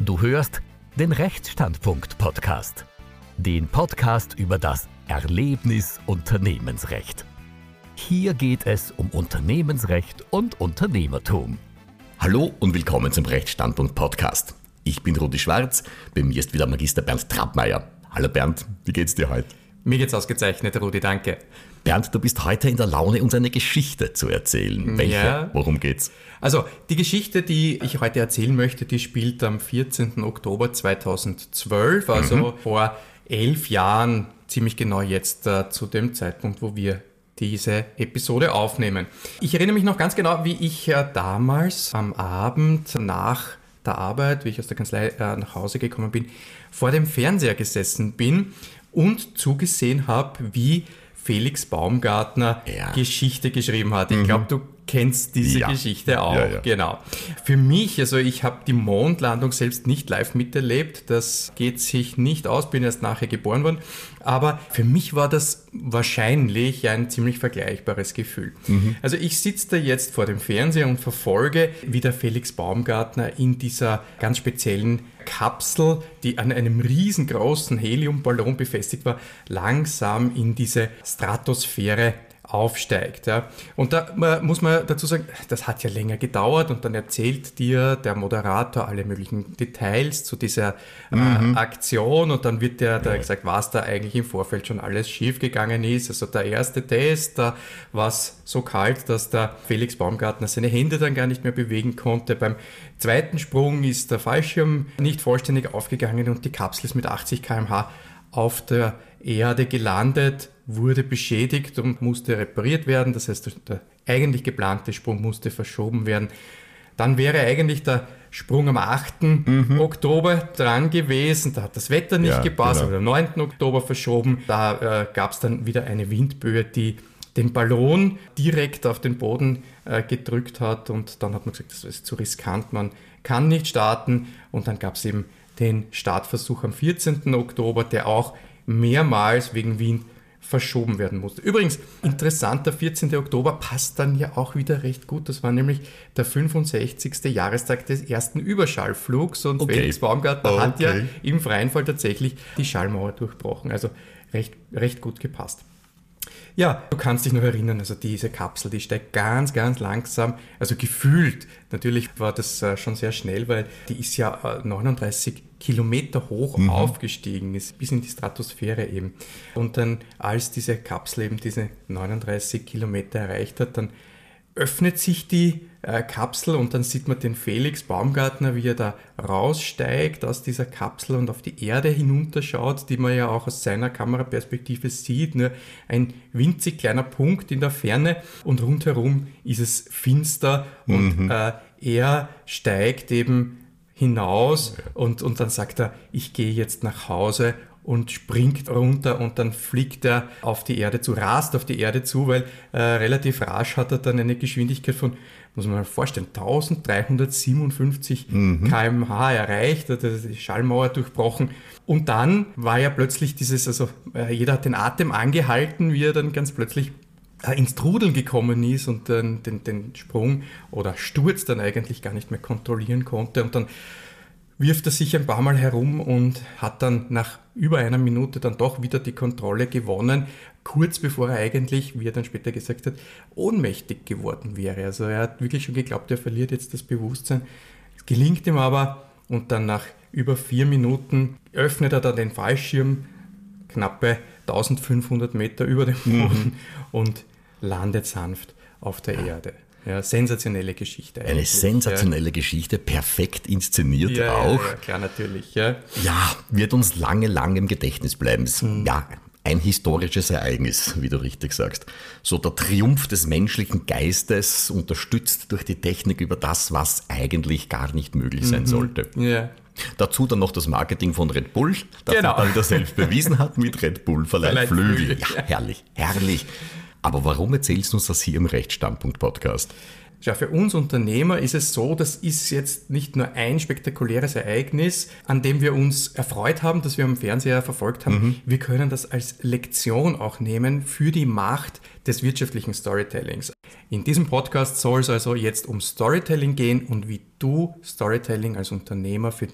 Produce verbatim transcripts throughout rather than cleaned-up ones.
Du hörst den Rechtsstandpunkt-Podcast. Den Podcast über das Erlebnis Unternehmensrecht. Hier geht es um Unternehmensrecht und Unternehmertum. Hallo und willkommen zum Rechtsstandpunkt-Podcast. Ich bin Rudi Schwarz, bei mir ist wieder Magister Bernd Trappmeier. Hallo Bernd, wie geht's dir heute? Mir geht's ausgezeichnet, Rudi, danke. Bernd, du bist heute in der Laune, uns eine Geschichte zu erzählen. Welche? Ja. Worum geht's? Also, die Geschichte, die ich heute erzählen möchte, die spielt am vierzehnten Oktober zweitausendzwölf, also mhm. vor elf Jahren, ziemlich genau jetzt äh, zu dem Zeitpunkt, wo wir diese Episode aufnehmen. Ich erinnere mich noch ganz genau, wie ich äh, damals am Abend nach der Arbeit, wie ich aus der Kanzlei äh, nach Hause gekommen bin, vor dem Fernseher gesessen bin und zugesehen habe, wie Felix Baumgartner ja. Geschichte geschrieben hat. Ich glaube, du kennst diese ja. Geschichte auch. Ja, ja. Genau. Für mich, also ich habe die Mondlandung selbst nicht live miterlebt. Das geht sich nicht aus, bin erst nachher geboren worden. Aber für mich war das wahrscheinlich ein ziemlich vergleichbares Gefühl. Mhm. Also ich sitze da jetzt vor dem Fernseher und verfolge, wie der Felix Baumgartner in dieser ganz speziellen Kapsel, die an einem riesengroßen Heliumballon befestigt war, langsam in diese Stratosphäre aufsteigt. Ja. Und da muss man dazu sagen, das hat ja länger gedauert und dann erzählt dir der Moderator alle möglichen Details zu dieser mhm. äh, Aktion und dann wird dir da gesagt, was da eigentlich im Vorfeld schon alles schiefgegangen ist. Also der erste Test, da war es so kalt, dass der Felix Baumgartner seine Hände dann gar nicht mehr bewegen konnte. Beim zweiten Sprung ist der Fallschirm nicht vollständig aufgegangen und die Kapsel ist mit achtzig Kilometer pro Stunde auf der Erde gelandet, wurde beschädigt und musste repariert werden. Das heißt, der eigentlich geplante Sprung musste verschoben werden. Dann wäre eigentlich der Sprung am achten Mhm. Oktober dran gewesen. Da hat das Wetter nicht ja, gepasst, genau. aber am neunten Oktober verschoben. Da äh, gab es dann wieder eine Windböe, die den Ballon direkt auf den Boden äh, gedrückt hat. Und dann hat man gesagt, das ist zu riskant, man kann nicht starten. Und dann gab es eben den Startversuch am vierzehnten Oktober, der auch mehrmals wegen Wind verschoben werden musste. Übrigens, interessant, der vierzehnten Oktober passt dann ja auch wieder recht gut. Das war nämlich der fünfundsechzigste Jahrestag des ersten Überschallflugs und okay. Felix Baumgartner okay. hat ja im freien Fall tatsächlich die Schallmauer durchbrochen. Also recht, recht gut gepasst. Ja, du kannst dich noch erinnern, also diese Kapsel, die steigt ganz, ganz langsam, also gefühlt, natürlich war das äh, schon sehr schnell, weil die ist ja äh, neununddreißig Kilometer hoch mhm. aufgestiegen, ist bis in die Stratosphäre eben. Und dann, als diese Kapsel eben diese neununddreißig Kilometer erreicht hat, dann öffnet sich die äh, Kapsel und dann sieht man den Felix Baumgartner, wie er da raussteigt aus dieser Kapsel und auf die Erde hinunterschaut, die man ja auch aus seiner Kameraperspektive sieht. Nur ein winzig kleiner Punkt in der Ferne und rundherum ist es finster und mhm. äh, er steigt eben hinaus und, und dann sagt er, ich gehe jetzt nach Hause und springt runter und dann fliegt er auf die Erde zu, rast auf die Erde zu, weil äh, relativ rasch hat er dann eine Geschwindigkeit von, muss man mal vorstellen, eintausenddreihundertsiebenundfünfzig mhm. Kilometer pro Stunde erreicht, hat die Schallmauer durchbrochen und dann war ja plötzlich dieses, also äh, jeder hat den Atem angehalten, wie er dann ganz plötzlich äh, ins Trudeln gekommen ist und dann den, den Sprung oder Sturz dann eigentlich gar nicht mehr kontrollieren konnte und dann wirft er sich ein paar Mal herum und hat dann nach über einer Minute dann doch wieder die Kontrolle gewonnen, kurz bevor er eigentlich, wie er dann später gesagt hat, ohnmächtig geworden wäre. Also er hat wirklich schon geglaubt, er verliert jetzt das Bewusstsein. Es gelingt ihm aber und dann nach über vier Minuten öffnet er dann den Fallschirm, knappe eintausendfünfhundert Meter über dem Boden mhm. und landet sanft auf der Erde. Ja, sensationelle Geschichte eigentlich. Eine sensationelle ja. Geschichte, perfekt inszeniert ja, auch. Ja, ja, klar, natürlich. Ja. ja, wird uns lange, lange im Gedächtnis bleiben. Mhm. Ja, ein historisches Ereignis, wie du richtig sagst. So der Triumph des menschlichen Geistes, unterstützt durch die Technik über das, was eigentlich gar nicht möglich sein mhm. sollte. Ja. Dazu dann noch das Marketing von Red Bull, das genau. er wieder selbst bewiesen hat mit Red Bull verleiht Flügel. Ja, herrlich, herrlich. Aber warum erzählst du uns das hier im Rechtsstandpunkt-Podcast? Ja, für uns Unternehmer ist es so, das ist jetzt nicht nur ein spektakuläres Ereignis, an dem wir uns erfreut haben, das wir am Fernseher verfolgt haben. Mhm. Wir können das als Lektion auch nehmen für die Macht des wirtschaftlichen Storytellings. In diesem Podcast soll es also jetzt um Storytelling gehen und wie du Storytelling als Unternehmer für dich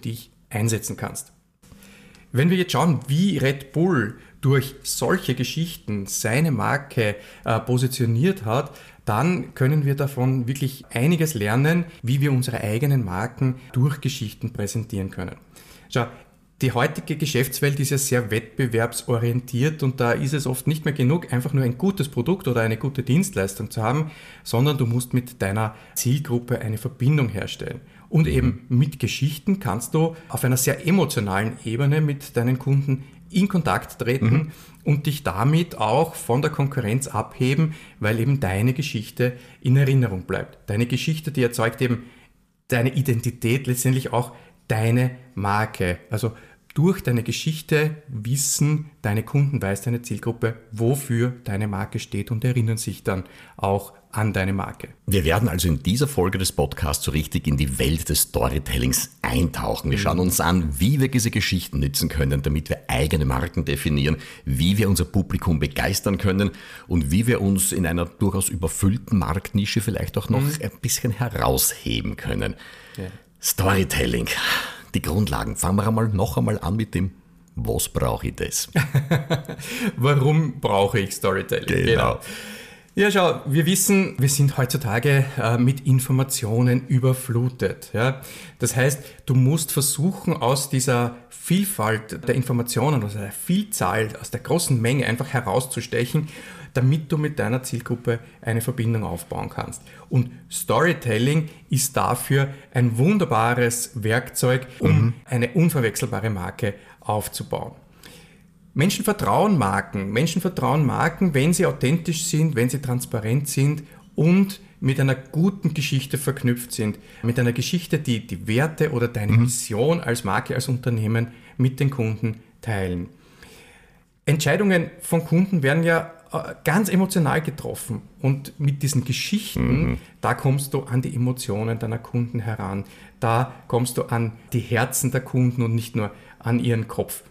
einsetzen kannst. Wenn wir jetzt schauen, wie Red Bull durch solche Geschichten seine Marke äh, positioniert hat, dann können wir davon wirklich einiges lernen, wie wir unsere eigenen Marken durch Geschichten präsentieren können. Schau, die heutige Geschäftswelt ist ja sehr wettbewerbsorientiert und da ist es oft nicht mehr genug, einfach nur ein gutes Produkt oder eine gute Dienstleistung zu haben, sondern du musst mit deiner Zielgruppe eine Verbindung herstellen. Und eben mit Geschichten kannst du auf einer sehr emotionalen Ebene mit deinen Kunden in Kontakt treten mhm. und dich damit auch von der Konkurrenz abheben, weil eben deine Geschichte in Erinnerung bleibt. Deine Geschichte, die erzeugt eben deine Identität, letztendlich auch deine Marke. Also durch deine Geschichte wissen deine Kunden, weiß deine Zielgruppe, wofür deine Marke steht und erinnern sich dann auch an deine Marke. Wir werden also in dieser Folge des Podcasts so richtig in die Welt des Storytellings eintauchen. Wir schauen uns an, wie wir diese Geschichten nutzen können, damit wir eigene Marken definieren, wie wir unser Publikum begeistern können und wie wir uns in einer durchaus überfüllten Marktnische vielleicht auch noch mhm. ein bisschen herausheben können. Ja. Storytelling. Die Grundlagen. Fangen wir einmal noch einmal an mit dem, was brauche ich das? Warum brauche ich Storytelling? Genau. genau. Ja, schau, wir wissen, wir sind heutzutage äh, mit Informationen überflutet. Ja? Das heißt, du musst versuchen, aus dieser Vielfalt der Informationen, aus der Vielzahl, aus der großen Menge einfach herauszustechen, damit du mit deiner Zielgruppe eine Verbindung aufbauen kannst. Und Storytelling ist dafür ein wunderbares Werkzeug, um mhm. eine unverwechselbare Marke aufzubauen. Menschen vertrauen Marken. Menschen vertrauen Marken, wenn sie authentisch sind, wenn sie transparent sind und mit einer guten Geschichte verknüpft sind. Mit einer Geschichte, die die Werte oder deine mhm. Mission als Marke, als Unternehmen mit den Kunden teilen. Entscheidungen von Kunden werden ja ganz emotional getroffen und mit diesen Geschichten, mhm. da kommst du an die Emotionen deiner Kunden heran. Da kommst du an die Herzen der Kunden und nicht nur an ihren Kopf.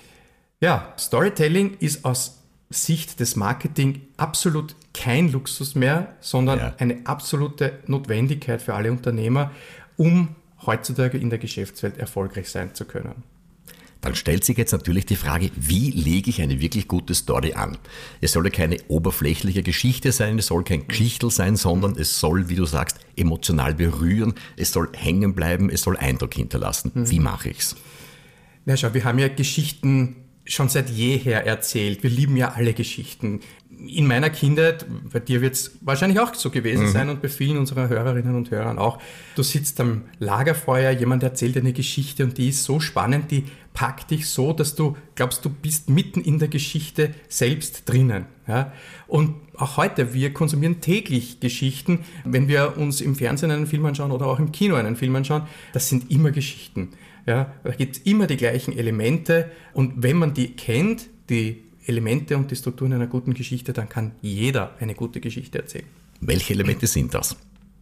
Ja, Storytelling ist aus Sicht des Marketing absolut kein Luxus mehr, sondern ja. eine absolute Notwendigkeit für alle Unternehmer, um heutzutage in der Geschäftswelt erfolgreich sein zu können. Dann stellt sich jetzt natürlich die Frage, wie lege ich eine wirklich gute Story an? Es soll ja keine oberflächliche Geschichte sein, es soll kein Geschichtel sein, sondern es soll, wie du sagst, emotional berühren, es soll hängen bleiben, es soll Eindruck hinterlassen. Mhm. Wie mache ich's? Na schau, wir haben ja Geschichten schon seit jeher erzählt. Wir lieben ja alle Geschichten. In meiner Kindheit, bei dir wird es wahrscheinlich auch so gewesen mhm. sein und bei vielen unserer Hörerinnen und Hörern auch. Du sitzt am Lagerfeuer, jemand erzählt dir eine Geschichte und die ist so spannend, die packt dich so, dass du glaubst, du bist mitten in der Geschichte selbst drinnen. Ja? Und auch heute, wir konsumieren täglich Geschichten. Wenn wir uns im Fernsehen einen Film anschauen oder auch im Kino einen Film anschauen, das sind immer Geschichten. Ja? Da gibt es immer die gleichen Elemente und wenn man die kennt, die Elemente und die Strukturen einer guten Geschichte, dann kann jeder eine gute Geschichte erzählen. Welche Elemente sind das?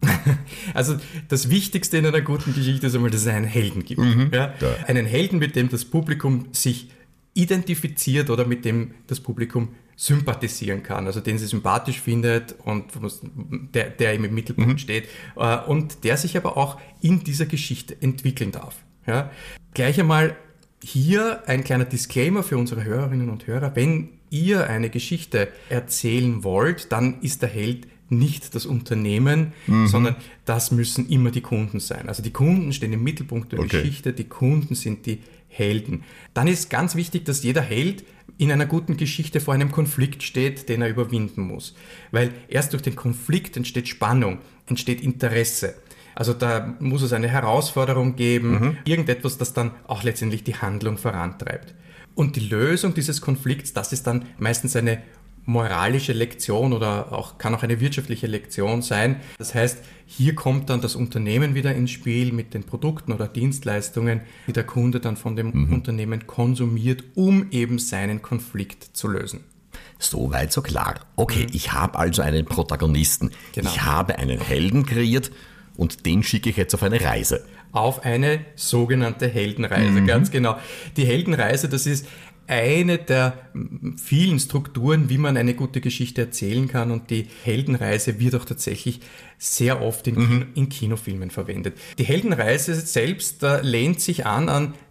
Also das Wichtigste in einer guten Geschichte ist einmal, dass es einen Helden gibt. Mhm. Ja? Ja. Einen Helden, mit dem das Publikum sich identifiziert oder mit dem das Publikum sympathisieren kann, also den sie sympathisch findet und der, der im Mittelpunkt mhm. steht und der sich aber auch in dieser Geschichte entwickeln darf. Ja? Gleich einmal hier ein kleiner Disclaimer für unsere Hörerinnen und Hörer. Wenn ihr eine Geschichte erzählen wollt, dann ist der Held nicht das Unternehmen, mhm. sondern das müssen immer die Kunden sein. Also die Kunden stehen im Mittelpunkt der okay. Geschichte, die Kunden sind die Helden. Dann ist ganz wichtig, dass jeder Held in einer guten Geschichte vor einem Konflikt steht, den er überwinden muss. Weil erst durch den Konflikt entsteht Spannung, entsteht Interesse. Also da muss es eine Herausforderung geben, mhm. irgendetwas, das dann auch letztendlich die Handlung vorantreibt. Und die Lösung dieses Konflikts, das ist dann meistens eine moralische Lektion oder auch kann auch eine wirtschaftliche Lektion sein. Das heißt, hier kommt dann das Unternehmen wieder ins Spiel mit den Produkten oder Dienstleistungen, die der Kunde dann von dem mhm. Unternehmen konsumiert, um eben seinen Konflikt zu lösen. Soweit so klar. Okay, mhm. ich habe also einen Protagonisten. Genau. Ich habe einen Helden kreiert. Und den schicke ich jetzt auf eine Reise. Auf eine sogenannte Heldenreise, mhm. ganz genau. Die Heldenreise, das ist eine der vielen Strukturen, wie man eine gute Geschichte erzählen kann. Und die Heldenreise wird auch tatsächlich sehr oft in, mhm. Kino, in Kinofilmen verwendet. Die Heldenreise selbst äh, lehnt sich an an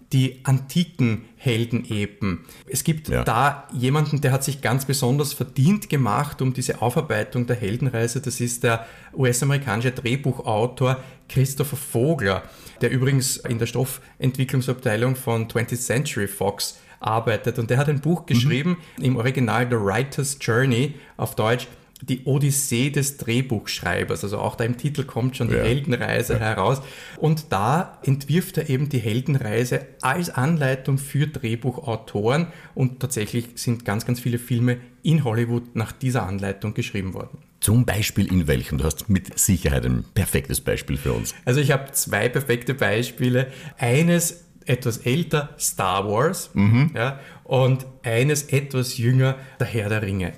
die antiken Heldenepen. Es gibt ja. da jemanden, der hat sich ganz besonders verdient gemacht um diese Aufarbeitung der Heldenreise. Das ist der U S-amerikanische Drehbuchautor Christopher Vogler, der übrigens in der Stoffentwicklungsabteilung von twentieth Century Fox arbeitet. Und der hat ein Buch geschrieben, mhm. im Original The Writer's Journey, auf Deutsch die Odyssee des Drehbuchschreibers. Also auch da im Titel kommt schon die ja. Heldenreise ja. heraus. Und da entwirft er eben die Heldenreise als Anleitung für Drehbuchautoren. Und tatsächlich sind ganz, ganz viele Filme in Hollywood nach dieser Anleitung geschrieben worden. Zum Beispiel in welchem? Du hast mit Sicherheit ein perfektes Beispiel für uns. Also ich habe zwei perfekte Beispiele. Eines etwas älter, Star Wars, mhm. ja, und eines etwas jünger, Der Herr der Ringe.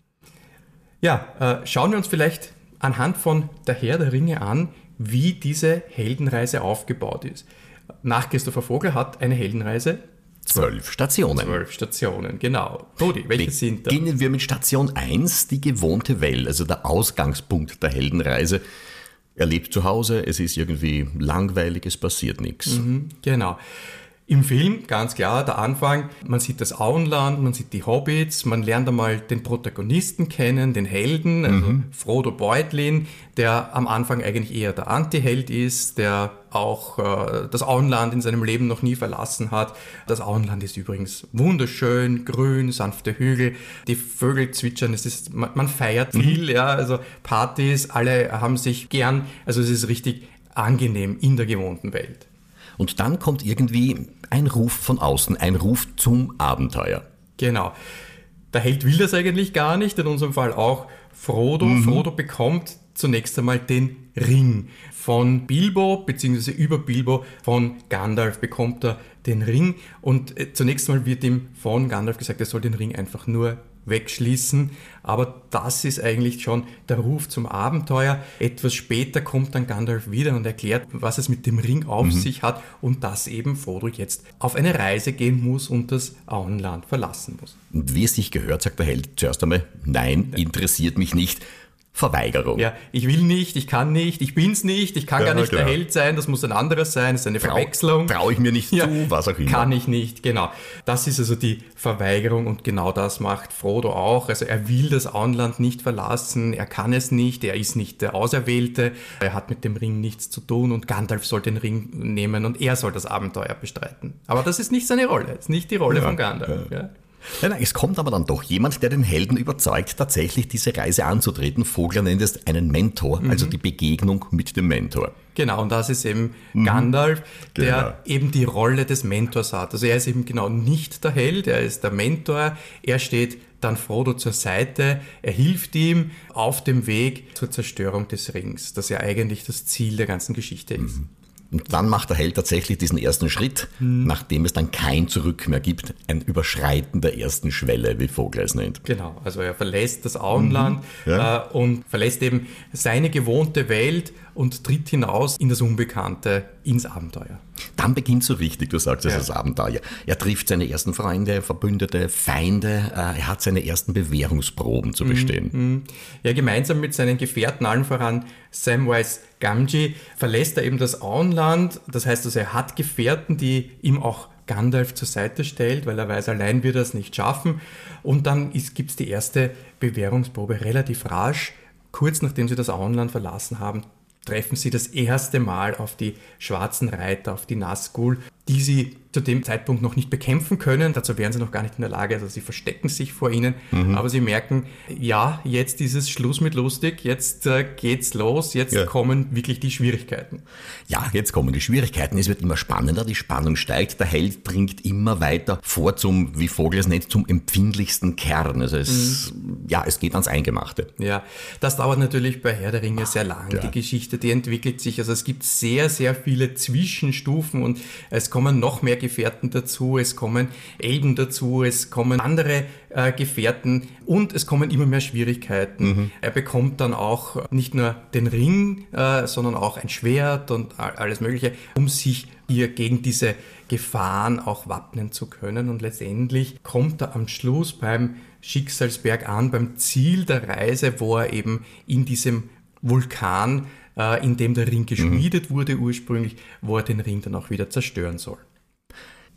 Ja, äh, schauen wir uns vielleicht anhand von Der Herr der Ringe an, wie diese Heldenreise aufgebaut ist. Nach Christopher Vogler hat eine Heldenreise zwölf Stationen. Zwölf Stationen, genau. Rudi, welche Be- sind da? Beginnen wir mit Station eins, die gewohnte Welt, also der Ausgangspunkt der Heldenreise. Er lebt zu Hause, es ist irgendwie langweilig, es passiert nichts. Mhm, genau. Im Film, ganz klar, der Anfang, man sieht das Auenland, man sieht die Hobbits, man lernt einmal den Protagonisten kennen, den Helden, also mhm. Frodo Beutlin, der am Anfang eigentlich eher der Antiheld ist, der auch äh, das Auenland in seinem Leben noch nie verlassen hat. Das Auenland ist übrigens wunderschön, grün, sanfte Hügel, die Vögel zwitschern, es ist, man, man feiert viel, mhm. ja, also Partys, alle haben sich gern, also es ist richtig angenehm in der gewohnten Welt. Und dann kommt irgendwie ein Ruf von außen, ein Ruf zum Abenteuer. Genau. Der Held will das eigentlich gar nicht, in unserem Fall auch Frodo. Mhm. Frodo bekommt zunächst einmal den Ring von Bilbo, beziehungsweise über Bilbo von Gandalf bekommt er den Ring. Und zunächst einmal wird ihm von Gandalf gesagt, er soll den Ring einfach nur wegschließen, aber das ist eigentlich schon der Ruf zum Abenteuer. Etwas später kommt dann Gandalf wieder und erklärt, was es mit dem Ring auf mhm. sich hat und dass eben Frodo jetzt auf eine Reise gehen muss und das Auenland verlassen muss. Und wie es sich gehört, sagt der Held zuerst einmal, nein, interessiert mich nicht. Verweigerung. Ja, ich will nicht, ich kann nicht, ich bin's nicht, ich kann ja, gar nicht klar. der Held sein, das muss ein anderes sein, das ist eine Trau, Verwechslung. Traue ich mir nicht ja, zu, was auch immer. Kann ich nicht, genau. Das ist also die Verweigerung und genau das macht Frodo auch. Also er will das Auenland nicht verlassen, er kann es nicht, er ist nicht der Auserwählte, er hat mit dem Ring nichts zu tun und Gandalf soll den Ring nehmen und er soll das Abenteuer bestreiten. Aber das ist nicht seine Rolle, das ist nicht die Rolle ja, von Gandalf. Ja. Ja. Nein, nein, es kommt aber dann doch jemand, der den Helden überzeugt, tatsächlich diese Reise anzutreten. Vogler nennt es einen Mentor, mhm. also die Begegnung mit dem Mentor. Genau, und das ist eben mhm. Gandalf, der genau. eben die Rolle des Mentors hat. Also er ist eben genau nicht der Held, er ist der Mentor, er steht dann Frodo zur Seite, er hilft ihm auf dem Weg zur Zerstörung des Rings, das ja eigentlich das Ziel der ganzen Geschichte ist. Mhm. Und dann macht der Held tatsächlich diesen ersten Schritt, hm. nachdem es dann kein Zurück mehr gibt, ein Überschreiten der ersten Schwelle, wie Vogler es nennt. Genau, also er verlässt das Auenland mhm. ja. äh, und verlässt eben seine gewohnte Welt und tritt hinaus in das Unbekannte, ins Abenteuer. Dann beginnt so richtig, du sagst es, ja. das Abenteuer. Er trifft seine ersten Freunde, Verbündete, Feinde, äh, er hat seine ersten Bewährungsproben zu bestehen. Mhm. Ja, gemeinsam mit seinen Gefährten, allen voran Samwise Gamgee, verlässt er eben das Auenland. Das heißt also, er hat Gefährten, die ihm auch Gandalf zur Seite stellt, weil er weiß, allein wird er es nicht schaffen. Und dann gibt es die erste Bewährungsprobe relativ rasch. Kurz nachdem sie das Auenland verlassen haben, treffen sie das erste Mal auf die schwarzen Reiter, auf die Nazgul, die sie zu dem Zeitpunkt noch nicht bekämpfen können. Dazu wären sie noch gar nicht in der Lage, also sie verstecken sich vor ihnen. Mhm. Aber sie merken, ja, jetzt ist es Schluss mit lustig, jetzt äh, geht's los, jetzt ja. kommen wirklich die Schwierigkeiten. Ja, jetzt kommen die Schwierigkeiten, es wird immer spannender, die Spannung steigt, der Held dringt immer weiter vor zum, wie Vogel es nennt, zum empfindlichsten Kern. Also es, mhm. ja, es geht ans Eingemachte. Ja, das dauert natürlich bei Herr der Ringe sehr lang. Ja. Die Geschichte, die entwickelt sich, also es gibt sehr, sehr viele Zwischenstufen und es kommen noch mehr Gefährten dazu, es kommen Elben dazu, es kommen andere äh, Gefährten und es kommen immer mehr Schwierigkeiten. Mhm. Er bekommt dann auch nicht nur den Ring, äh, sondern auch ein Schwert und alles Mögliche, um sich hier gegen diese Gefahren auch wappnen zu können. Und letztendlich kommt er am Schluss beim Schicksalsberg an, beim Ziel der Reise, wo er eben in diesem Vulkan, äh, in dem der Ring geschmiedet mhm. wurde ursprünglich, wo er den Ring dann auch wieder zerstören soll.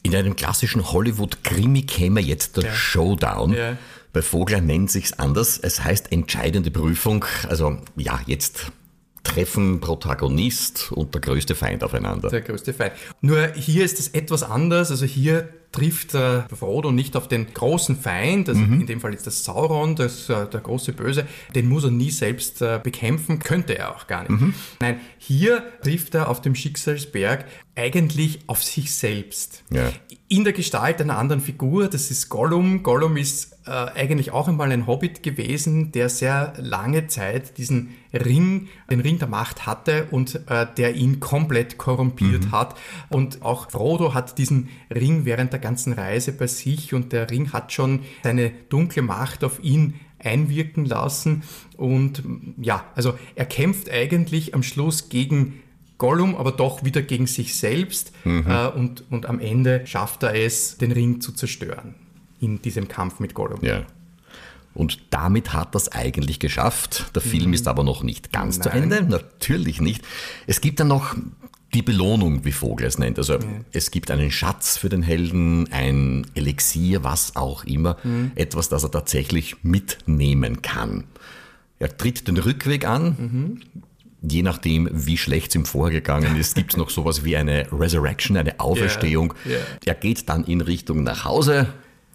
In einem klassischen Hollywood-Krimi käme jetzt der ja. Showdown. Ja. Bei Vogler nennt sich's anders. Es heißt entscheidende Prüfung. Also ja, jetzt treffen Protagonist und der größte Feind aufeinander. Der größte Feind. Nur hier ist es etwas anders. Also hier trifft äh, Frodo nicht auf den großen Feind, also mhm. in dem Fall ist das Sauron, das, äh, der große Böse, den muss er nie selbst äh, bekämpfen, könnte er auch gar nicht. Mhm. Nein, hier trifft er auf dem Schicksalsberg eigentlich auf sich selbst. Ja. In der Gestalt einer anderen Figur, das ist Gollum. Gollum ist äh, eigentlich auch einmal ein Hobbit gewesen, der sehr lange Zeit diesen Ring, den Ring der Macht hatte und äh, der ihn komplett korrumpiert mhm. hat. Und auch Frodo hat diesen Ring während der ganzen Reise bei sich und der Ring hat schon seine dunkle Macht auf ihn einwirken lassen. Und ja, also er kämpft eigentlich am Schluss gegen Gollum, aber doch wieder gegen sich selbst mhm. äh, und, und am Ende schafft er es, den Ring zu zerstören in diesem Kampf mit Gollum. Ja. Und damit hat er es eigentlich geschafft. Der Film mhm. ist aber noch nicht ganz Nein. zu Ende, natürlich nicht. Es gibt dann noch die Belohnung, wie Vogel es nennt. Also ja. es gibt einen Schatz für den Helden, ein Elixier, was auch immer, mhm. etwas, das er tatsächlich mitnehmen kann. Er tritt den Rückweg an. Mhm. Je nachdem, wie schlecht es ihm vorgegangen ist, gibt es noch sowas wie eine Resurrection, eine Auferstehung. Yeah, yeah. Er geht dann in Richtung nach Hause.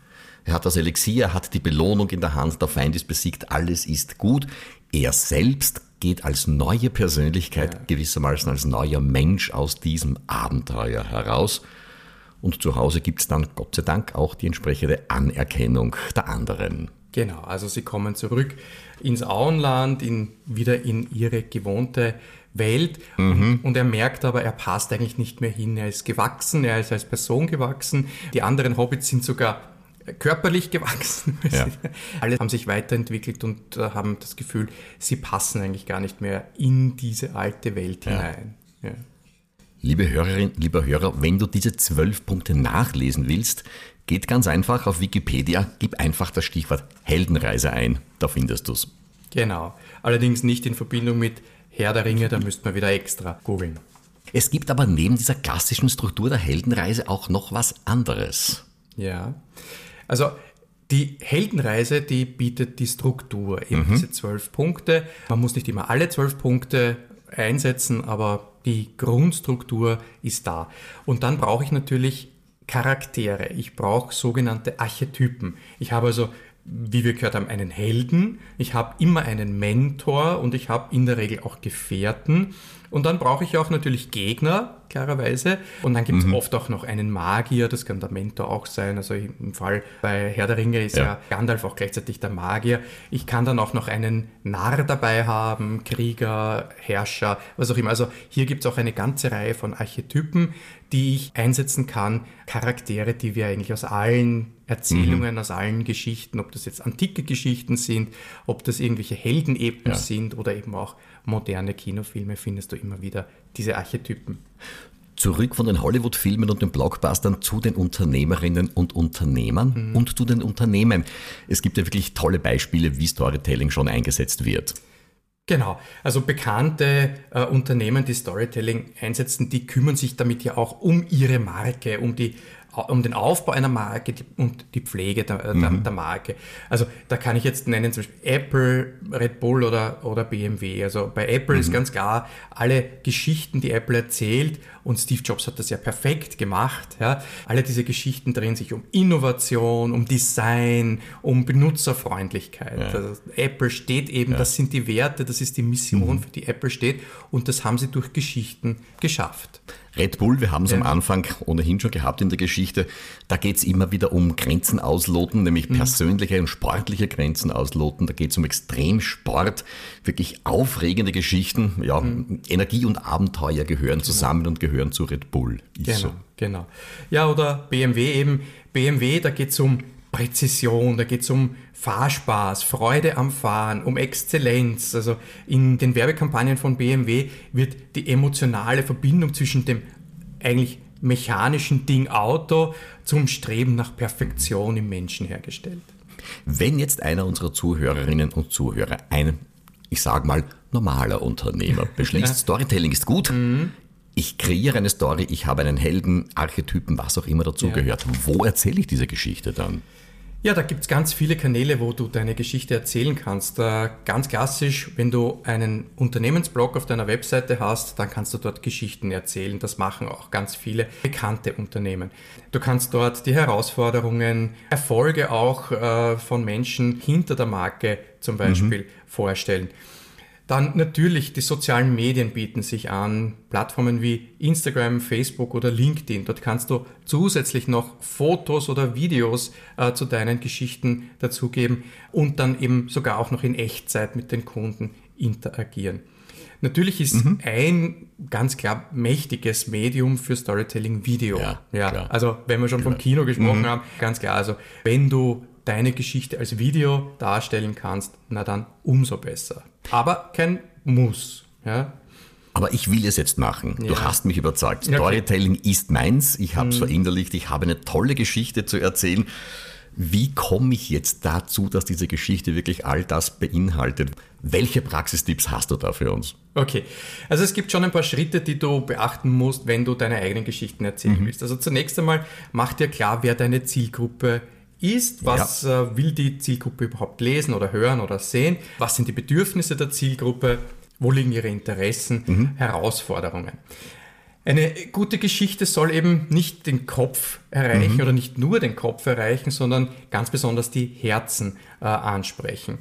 Er hat das Elixier, er hat die Belohnung in der Hand, der Feind ist besiegt, alles ist gut. Er selbst geht als neue Persönlichkeit, yeah. gewissermaßen als neuer Mensch aus diesem Abenteuer heraus. Und zu Hause gibt es dann, Gott sei Dank, auch die entsprechende Anerkennung der anderen. Genau, also sie kommen zurück ins Auenland, in, wieder in ihre gewohnte Welt mhm. und, und er merkt aber, er passt eigentlich nicht mehr hin. Er ist gewachsen, er ist als Person gewachsen. Die anderen Hobbits sind sogar körperlich gewachsen. Ja. Alle haben sich weiterentwickelt und äh, haben das Gefühl, sie passen eigentlich gar nicht mehr in diese alte Welt ja. hinein. Ja. Liebe Hörerin, lieber Hörer, wenn du diese zwölf Punkte nachlesen willst, geht ganz einfach auf Wikipedia, gib einfach das Stichwort Heldenreise ein, da findest du es. Genau, allerdings nicht in Verbindung mit Herr der Ringe, da müsste man wieder extra googeln. Es gibt aber neben dieser klassischen Struktur der Heldenreise auch noch was anderes. Ja, also die Heldenreise, die bietet die Struktur, eben mhm. diese zwölf Punkte. Man muss nicht immer alle zwölf Punkte einsetzen, aber die Grundstruktur ist da. Und dann brauche ich natürlich Charaktere. Ich brauche sogenannte Archetypen. Ich habe also, wie wir gehört haben, einen Helden. Ich habe immer einen Mentor und ich habe in der Regel auch Gefährten. Und dann brauche ich auch natürlich Gegner, klarerweise. Und dann gibt es mhm. oft auch noch einen Magier, das kann der Mentor auch sein. Also im Fall bei Herr der Ringe ist ja, ja Gandalf auch gleichzeitig der Magier. Ich kann dann auch noch einen Narr dabei haben, Krieger, Herrscher, was auch immer. Also hier gibt es auch eine ganze Reihe von Archetypen, die ich einsetzen kann. Charaktere, die wir eigentlich aus allen Erzählungen, mhm. aus allen Geschichten, ob das jetzt antike Geschichten sind, ob das irgendwelche Heldenepos ja. sind oder eben auch moderne Kinofilme, findest du immer wieder diese Archetypen. Zurück von den Hollywood-Filmen und den Blockbustern zu den Unternehmerinnen und Unternehmern mhm. und zu den Unternehmen. Es gibt ja wirklich tolle Beispiele, wie Storytelling schon eingesetzt wird. Genau, also bekannte äh, Unternehmen, die Storytelling einsetzen, die kümmern sich damit ja auch um ihre Marke, um die um den Aufbau einer Marke und die Pflege der, mhm. der, der Marke. Also da kann ich jetzt nennen zum Beispiel Apple, Red Bull oder, oder B M W. Also bei Apple mhm. ist ganz klar, alle Geschichten, die Apple erzählt, und Steve Jobs hat das ja perfekt gemacht, ja, alle diese Geschichten drehen sich um Innovation, um Design, um Benutzerfreundlichkeit. Ja. Also Apple steht eben, ja. das sind die Werte, das ist die Mission, mhm. für die Apple steht, und das haben sie durch Geschichten geschafft. Red Bull, wir haben es ja. am Anfang ohnehin schon gehabt in der Geschichte, da geht es immer wieder um Grenzen ausloten, nämlich mhm. persönliche und sportliche Grenzen ausloten, da geht es um Extremsport, wirklich aufregende Geschichten, ja, mhm. Energie und Abenteuer gehören genau. zusammen und gehören zu Red Bull. Ist genau, so. genau. Ja, oder B M W eben, B M W, da geht es um Präzision, da geht es um Fahrspaß, Freude am Fahren, um Exzellenz. Also in den Werbekampagnen von B M W wird die emotionale Verbindung zwischen dem eigentlich mechanischen Ding Auto zum Streben nach Perfektion im Menschen hergestellt. Wenn jetzt einer unserer Zuhörerinnen und Zuhörer ein, ich sag mal, normaler Unternehmer beschließt, Storytelling ist gut, mhm. Ich kreiere eine Story, ich habe einen Helden, Archetypen, was auch immer dazugehört. Ja. Wo erzähle ich diese Geschichte dann? Ja, da gibt es ganz viele Kanäle, wo du deine Geschichte erzählen kannst. Äh, ganz klassisch, wenn du einen Unternehmensblog auf deiner Webseite hast, dann kannst du dort Geschichten erzählen. Das machen auch ganz viele bekannte Unternehmen. Du kannst dort die Herausforderungen, Erfolge auch äh, von Menschen hinter der Marke zum Beispiel mhm. vorstellen. Dann natürlich, die sozialen Medien bieten sich an, Plattformen wie Instagram, Facebook oder LinkedIn. Dort kannst du zusätzlich noch Fotos oder Videos äh, zu deinen Geschichten dazugeben und dann eben sogar auch noch in Echtzeit mit den Kunden interagieren. Natürlich ist mhm. ein ganz klar mächtiges Medium für Storytelling Video. Ja, ja, also wenn wir schon vom Kino gesprochen mhm. haben, ganz klar, also wenn du deine Geschichte als Video darstellen kannst, na dann umso besser. Aber kein Muss. Ja? Aber ich will es jetzt machen. Ja. Du hast mich überzeugt. Okay. Storytelling ist meins. Ich habe es hm. verinnerlicht. Ich habe eine tolle Geschichte zu erzählen. Wie komme ich jetzt dazu, dass diese Geschichte wirklich all das beinhaltet? Welche Praxistipps hast du da für uns? Okay, also es gibt schon ein paar Schritte, die du beachten musst, wenn du deine eigenen Geschichten erzählen mhm. willst. Also zunächst einmal mach dir klar, wer deine Zielgruppe ist. ist, was ja. äh, will die Zielgruppe überhaupt lesen oder hören oder sehen, was sind die Bedürfnisse der Zielgruppe, wo liegen ihre Interessen, mhm. Herausforderungen. Eine gute Geschichte soll eben nicht den Kopf erreichen mhm. oder nicht nur den Kopf erreichen, sondern ganz besonders die Herzen äh, ansprechen.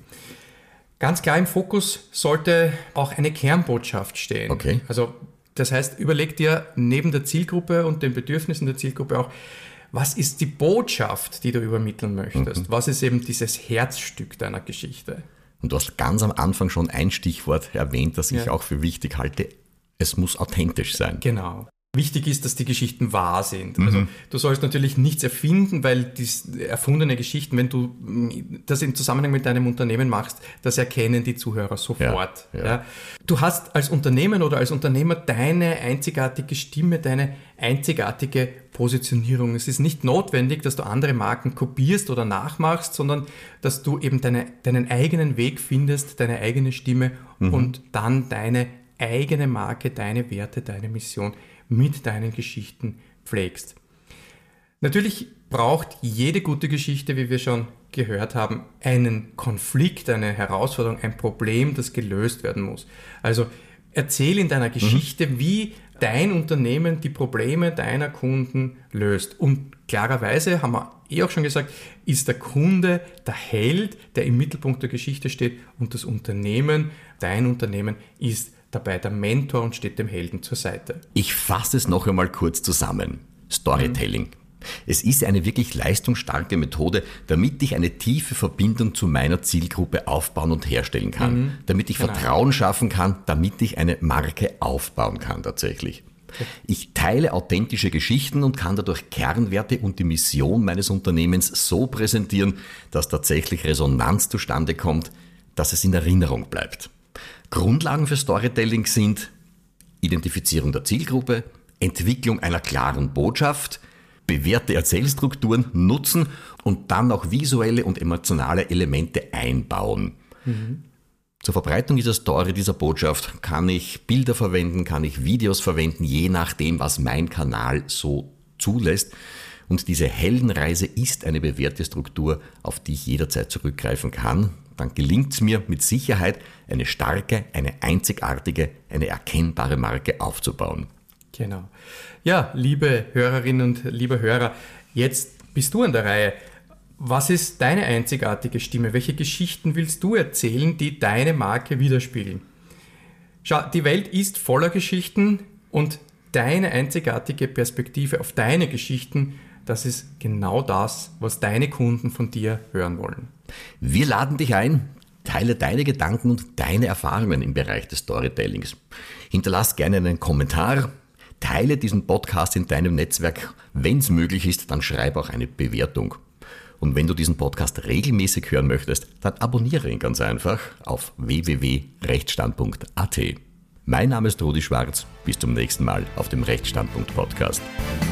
Ganz klar im Fokus sollte auch eine Kernbotschaft stehen. Okay. Also das heißt, überleg dir neben der Zielgruppe und den Bedürfnissen der Zielgruppe auch, was ist die Botschaft, die du übermitteln möchtest? Mhm. Was ist eben dieses Herzstück deiner Geschichte? Und du hast ganz am Anfang schon ein Stichwort erwähnt, das ich ja. auch für wichtig halte. Es muss authentisch sein. Genau. Wichtig ist, dass die Geschichten wahr sind. Also mhm. du sollst natürlich nichts erfinden, weil die erfundene Geschichten, wenn du das im Zusammenhang mit deinem Unternehmen machst, das erkennen die Zuhörer sofort. Ja, ja. Ja. Du hast als Unternehmen oder als Unternehmer deine einzigartige Stimme, deine einzigartige Positionierung. Es ist nicht notwendig, dass du andere Marken kopierst oder nachmachst, sondern dass du eben deine, deinen eigenen Weg findest, deine eigene Stimme mhm. und dann deine eigene Marke, deine Werte, deine Mission mit deinen Geschichten pflegst. Natürlich braucht jede gute Geschichte, wie wir schon gehört haben, einen Konflikt, eine Herausforderung, ein Problem, das gelöst werden muss. Also erzähl in deiner Geschichte, mhm. wie dein Unternehmen die Probleme deiner Kunden löst. Und klarerweise, haben wir eh auch schon gesagt, ist der Kunde der Held, der im Mittelpunkt der Geschichte steht, und das Unternehmen, dein Unternehmen, ist dabei der Mentor und steht dem Helden zur Seite. Ich fasse es noch einmal kurz zusammen. Storytelling. Mhm. Es ist eine wirklich leistungsstarke Methode, damit ich eine tiefe Verbindung zu meiner Zielgruppe aufbauen und herstellen kann. Mhm. Damit ich genau. Vertrauen schaffen kann, damit ich eine Marke aufbauen kann tatsächlich. Okay. Ich teile authentische Geschichten und kann dadurch Kernwerte und die Mission meines Unternehmens so präsentieren, dass tatsächlich Resonanz zustande kommt, dass es in Erinnerung bleibt. Grundlagen für Storytelling sind Identifizierung der Zielgruppe, Entwicklung einer klaren Botschaft, bewährte Erzählstrukturen nutzen und dann auch visuelle und emotionale Elemente einbauen. Mhm. Zur Verbreitung dieser Story, dieser Botschaft kann ich Bilder verwenden, kann ich Videos verwenden, je nachdem, was mein Kanal so zulässt. Und diese Heldenreise ist eine bewährte Struktur, auf die ich jederzeit zurückgreifen kann. Dann gelingt es mir mit Sicherheit, eine starke, eine einzigartige, eine erkennbare Marke aufzubauen. Genau. Ja, liebe Hörerinnen und liebe Hörer, jetzt bist du an der Reihe. Was ist deine einzigartige Stimme? Welche Geschichten willst du erzählen, die deine Marke widerspiegeln? Schau, die Welt ist voller Geschichten und deine einzigartige Perspektive auf deine Geschichten, das ist genau das, was deine Kunden von dir hören wollen. Wir laden dich ein, teile deine Gedanken und deine Erfahrungen im Bereich des Storytellings. Hinterlass gerne einen Kommentar, teile diesen Podcast in deinem Netzwerk. Wenn es möglich ist, dann schreib auch eine Bewertung. Und wenn du diesen Podcast regelmäßig hören möchtest, dann abonniere ihn ganz einfach auf w w w punkt rechtsstand punkt a t. Mein Name ist Rudi Schwarz. Bis zum nächsten Mal auf dem Rechtsstandpunkt Podcast.